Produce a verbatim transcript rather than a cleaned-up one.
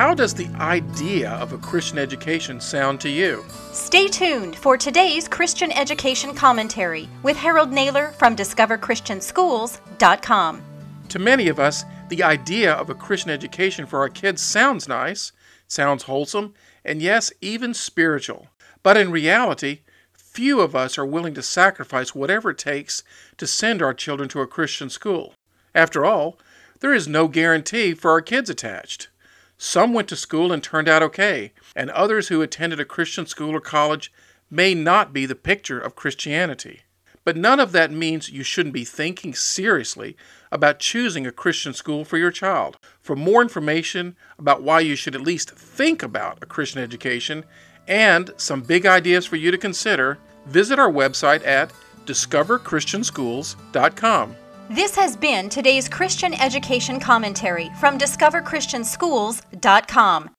how does the idea of a Christian education sound to you? Stay tuned for today's Christian Education Commentary with Harold Naylor from discover christian schools dot com. To many of us, the idea of a Christian education for our kids sounds nice, sounds wholesome, and yes, even spiritual. But in reality, few of us are willing to sacrifice whatever it takes to send our children to a Christian school. After all, there is no guarantee for our kids attached. Some went to school and turned out okay, and others who attended a Christian school or college may not be the picture of Christianity. But none of that means you shouldn't be thinking seriously about choosing a Christian school for your child. For more information about why you should at least think about a Christian education and some big ideas for you to consider, visit our website at discover christian schools dot com. This has been today's Christian Education Commentary from discover christian schools dot com.